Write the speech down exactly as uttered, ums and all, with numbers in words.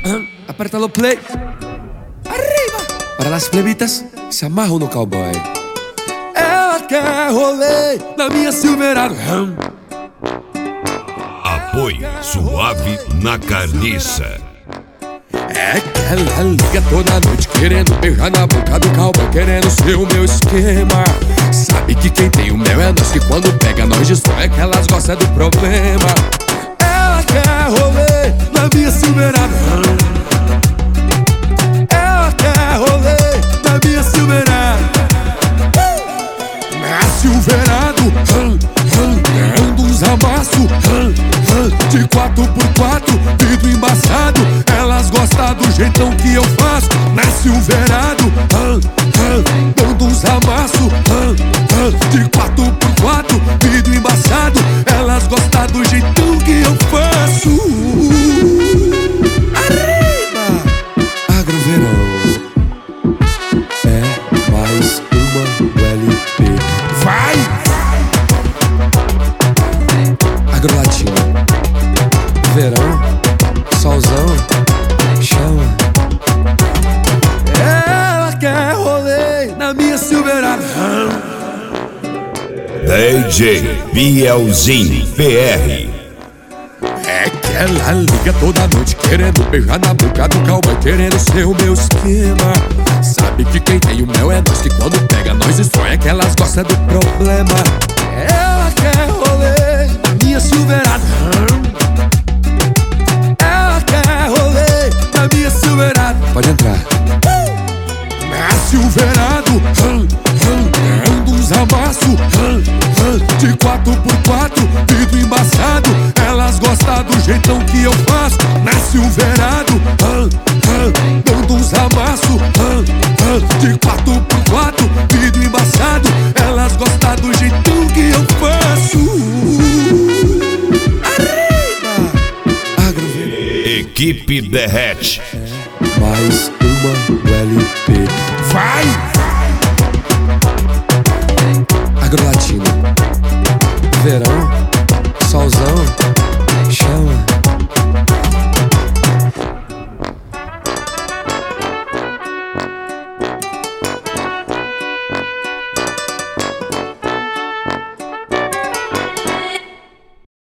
Aperta no play. Arriba! Para las plebitas se amarram no cowboy. Ela quer rolê na minha Silverado. Apoio Suave na Carniça. É que ela liga toda noite querendo beijar na boca do cowboy, querendo ser o meu esquema. Sabe que quem tem o mel é nós, que quando pega nós destrói, é que elas gostam do problema. Ela quer rolê na minha Silverado. Ela quer rolê na minha Silverado. Na Silverado, ando uns amassos de quatro por quatro, vidro embaçado. Elas gostam do jeitão que eu faço. Na Silverado, dando uns amassos de quatro por quatro, vidro embaçado. Elas gostam do jeitão que eu faço. Arriba! Agroverão é mais uma L P. Vai! Agrolatina, verão, solzão, chama. Ela quer rolê na minha Silverado. D J Bielzinho P R. É que ela liga toda noite querendo beijar na boca do cowboy, querendo ser o meu esquema. Sabe que quem tem o mel é nós, que quando pega nós destrói, é que elas gostam do problema. Ela quer rolê na minha Silverado. Ela quer rolê na minha Silverado. Pode entrar. Na Silverado, ando uns amassos de quatro por quatro, vidro embaçado. Elas gostam do jeitão que eu faço. Na Silverado, dando uns amassos de quatro por quatro, vidro embaçado. Elas gostam do jeitão que eu faço. Arriba! Agroverão. Equipe Derrete. É mais uma L P. Vai! Agrolatina,